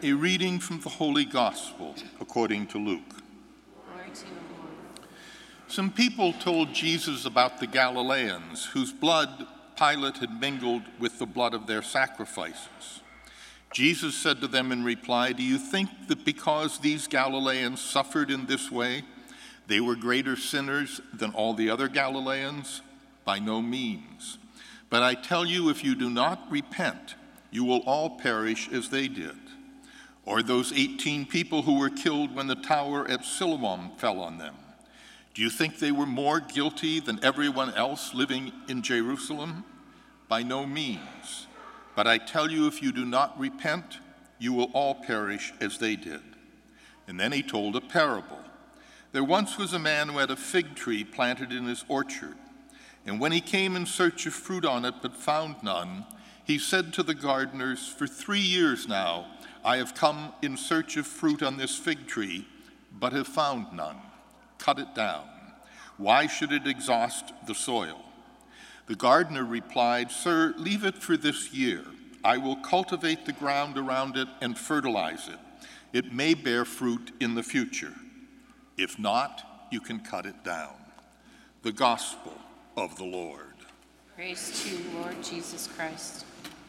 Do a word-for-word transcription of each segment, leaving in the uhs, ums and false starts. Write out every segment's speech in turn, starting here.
A reading from the Holy Gospel according to Luke. Glory to you, Lord. Some people told Jesus about the Galileans, whose blood Pilate had mingled with the blood of their sacrifices. Jesus said to them in reply, "Do you think that because these Galileans suffered in this way, they were greater sinners than all the other Galileans? By no means. But I tell you, if you do not repent, you will all perish as they did. Or those eighteen people who were killed when the tower at Siloam fell on them. Do you think they were more guilty than everyone else living in Jerusalem? By no means. But I tell you, if you do not repent, you will all perish as they did." And then he told a parable. There once was a man who had a fig tree planted in his orchard. And when he came in search of fruit on it but found none, he said to the gardeners, "For three years now I have come in search of fruit on this fig tree, but have found none. Cut it down. Why should it exhaust the soil?" The gardener replied, "Sir, leave it for this year. I will cultivate the ground around it and fertilize it. It may bear fruit in the future. If not, you can cut it down." The Gospel of the Lord. Praise to you, Lord Jesus Christ.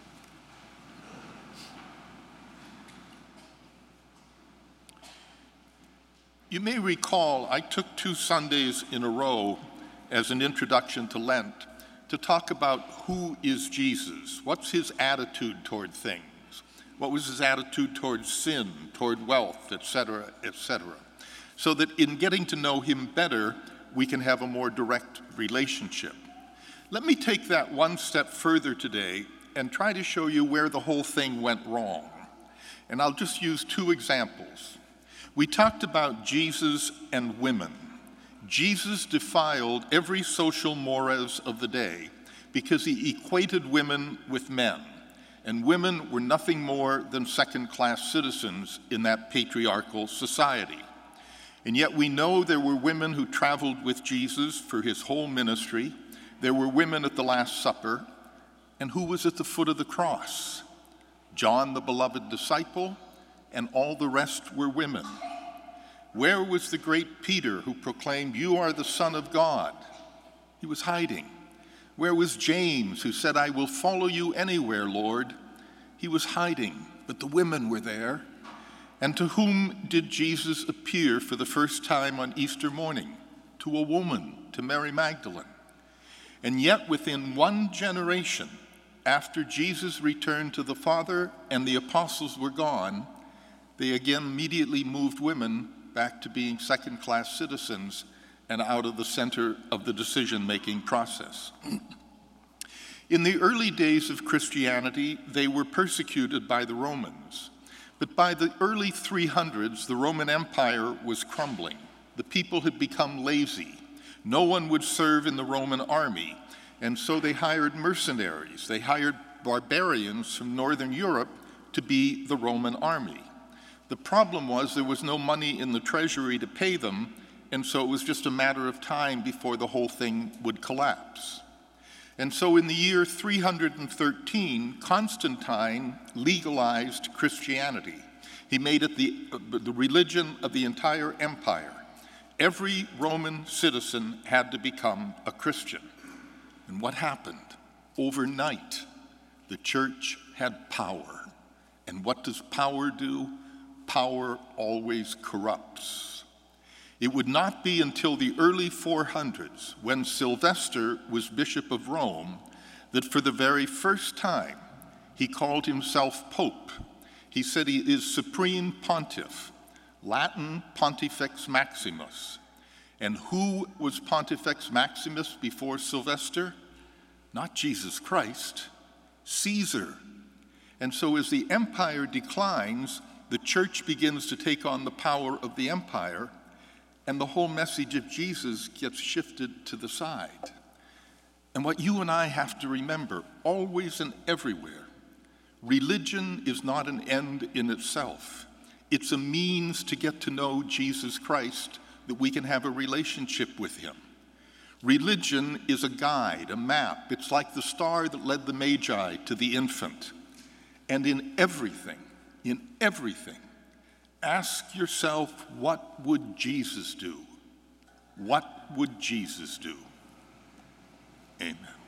You may recall I took two Sundays in a row as an introduction to Lent to talk about who is Jesus, what's his attitude toward things, what was his attitude toward sin, toward wealth, et cetera, et cetera, so that in getting to know him better, we can have a more direct relationship. Let me take that one step further today and try to show you where the whole thing went wrong. And I'll just use two examples. We talked about Jesus and women. Jesus defiled every social mores of the day because he equated women with men, and women were nothing more than second-class citizens in that patriarchal society. And yet we know there were women who traveled with Jesus for his whole ministry. There were women at the Last Supper, and who was at the foot of the cross? John, the beloved disciple, and all the rest were women. Where was the great Peter who proclaimed, "You are the Son of God"? He was hiding. Where was James who said, "I will follow you anywhere, Lord"? He was hiding, but the women were there. And to whom did Jesus appear for the first time on Easter morning? To a woman, to Mary Magdalene. And yet within one generation, after Jesus returned to the Father and the apostles were gone, they again immediately moved women back to being second-class citizens and out of the center of the decision-making process. In the early days of Christianity, they were persecuted by the Romans. But by the early three hundreds, the Roman Empire was crumbling. The people had become lazy. No one would serve in the Roman army, and so they hired mercenaries. They hired barbarians from Northern Europe to be the Roman army. The problem was there was no money in the treasury to pay them, and so it was just a matter of time before the whole thing would collapse. And so in the year three hundred thirteen, Constantine legalized Christianity. He made it the, the religion of the entire empire. Every Roman citizen had to become a Christian. And what happened? Overnight, the church had power. And what does power do? Power always corrupts. It would not be until the early four hundreds, when Sylvester was Bishop of Rome, that for the very first time he called himself Pope. He said he is Supreme Pontiff, Latin Pontifex Maximus. And who was Pontifex Maximus before Sylvester? Not Jesus Christ, Caesar. And so as the empire declines, the church begins to take on the power of the empire, and the whole message of Jesus gets shifted to the side. And what you and I have to remember, always and everywhere, religion is not an end in itself. It's a means to get to know Jesus Christ, that we can have a relationship with him. Religion is a guide, a map. It's like the star that led the Magi to the infant. And in everything, in everything, ask yourself, what would Jesus do? What would Jesus do? Amen.